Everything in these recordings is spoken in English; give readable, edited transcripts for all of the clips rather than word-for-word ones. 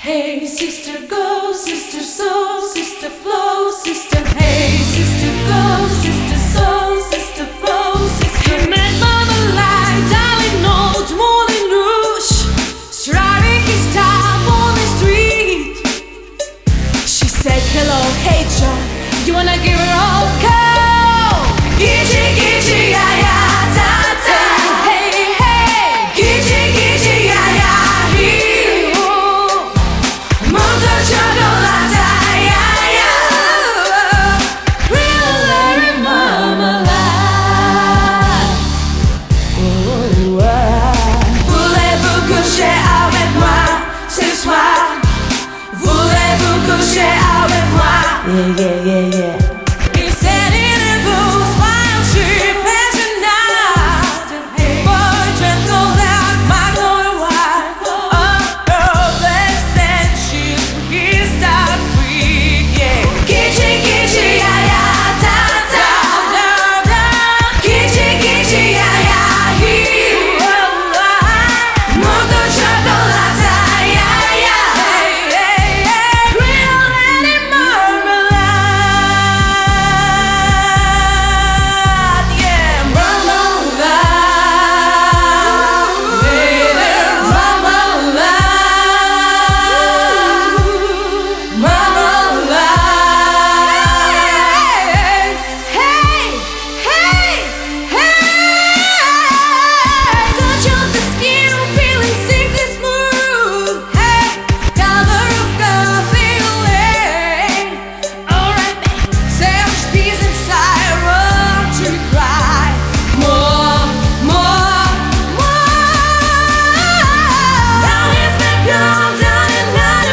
Hey sister go, sister soul, sister flow, sister hey, sister go, sister soul, sister flow, sister. He met Mama Light, darling old Moulin Rouge, driving his top on the street. She said hello, hey John, you wanna give her all a go? Gitchy, gitchy, yeah, yeah, ta, ta. Hey, hey, gitchy, gitchy, yeah, yeah, hee, oh. Mondo chocolate, yeah, yeah. Real Larry Marmalade. Voulez-vous coucher avec moi ce soir? Voulez-vous coucher avec moi? Yeah, yeah, yeah, yeah. He said in a booth while she passion now. Boy, dreamt all that my going wild. Oh, they said she's his star freak, yeah. Gitchy, gitchy, yeah, yeah, ta, ta, da, da. Gitchy, gitchy, yeah, yeah, hee, oh, oh. Mondo chocolate, yeah, yeah. Hey, hey, hey. Real Lady Marmalade, yeah. Marmalade, baby. Marmalade, marmalade. Hey, hey, hey. Touch of the skin, feeling sickly smooth. Hey, color of coffee lane. Alright, babe. Savage peace inside, run to cry. More, more, more. Now he's back home down in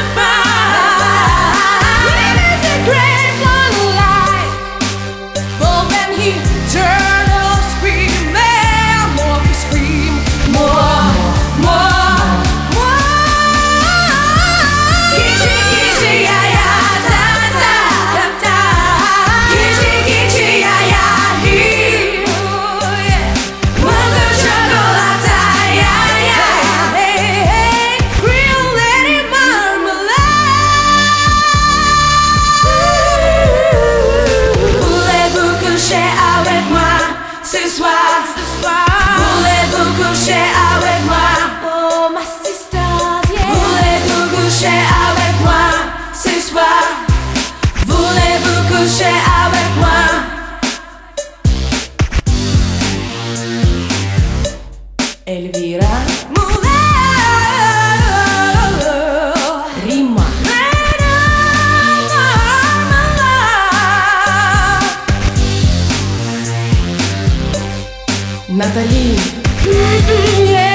95. Living the great fun life. But when he turned off screaming, more he screamed, more, more, more. Gitchy, gitchy, yeah, yeah, da, da, da, da. Gitchy, gitchy, yeah, yeah, hee, oh, yeah. Mondo chocolate, yeah, yeah. Hey, hey, real Lady Marmalade. Voulez-vous coucher avec moi ce soir? Voulez-vous coucher avec moi? Oh, my sisters, yeah. Voulez-vous coucher avec moi ce soir? Voulez-vous coucher avec moi? Elvira Rima Nathalie.